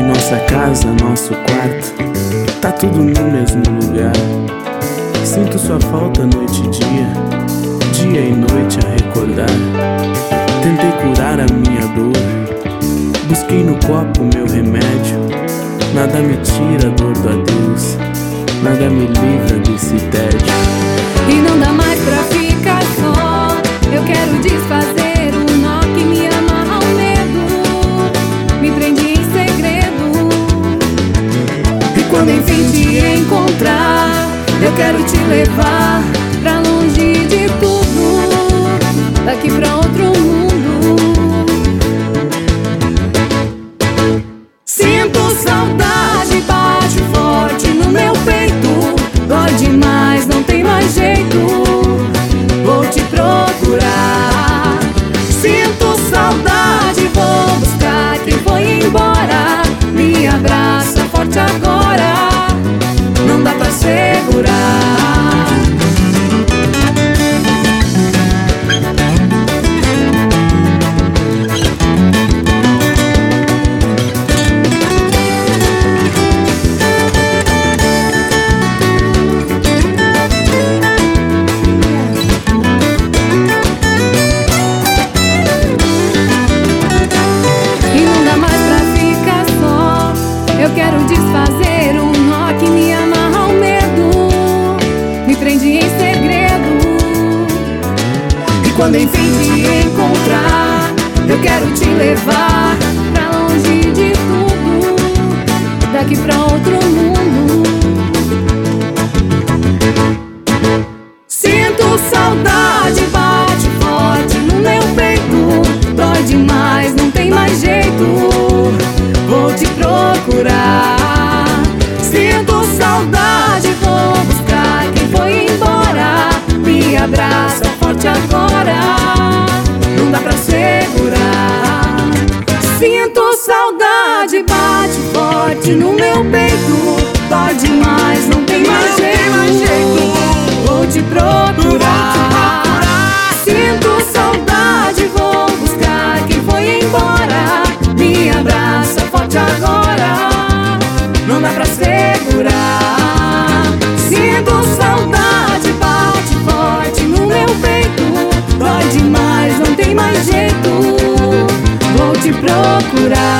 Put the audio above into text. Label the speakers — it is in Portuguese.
Speaker 1: Nossa casa, nosso quarto, tá tudo no mesmo lugar. Sinto sua falta noite e dia e noite a recordar. Tentei curar a minha dor, busquei no copo meu remédio. Nada me tira a dor do adeus, nada me livra desse tédio.
Speaker 2: E não dá mais pra ficar só, eu quero desfazer o nó que me amarra ao medo, me prende em segredo. E quando enfim te encontrar, eu quero te levar pra longe de tudo, daqui pra outro mundo. Sinto saudade, bate forte no meu peito, dói demais, não tem mais jeito, vou te procurar. Sinto saudade, vou buscar quem foi embora, me abraça forte agora, não dá pra segurar. Eu quero desfazer um nó que me amarra ao medo, me prende em segredo. E quando enfim te encontrar, eu quero te levar pra longe de tudo, daqui pra outro mundo. Sinto saudade, bate forte no meu peito, dói demais, não tem mais jeito, vou te procurar. Sinto saudade, vou buscar quem foi embora, me abraça forte agora, não dá pra segurar. Sinto saudade, bate forte no meu peito, dói demais, não tem mais jeito, vou te procurar. Sinto saudade, vou buscar quem foi embora, me abraça forte agora, não dá pra segurar. Sinto saudade, bate forte no meu peito, dói demais, não tem mais jeito, vou te procurar.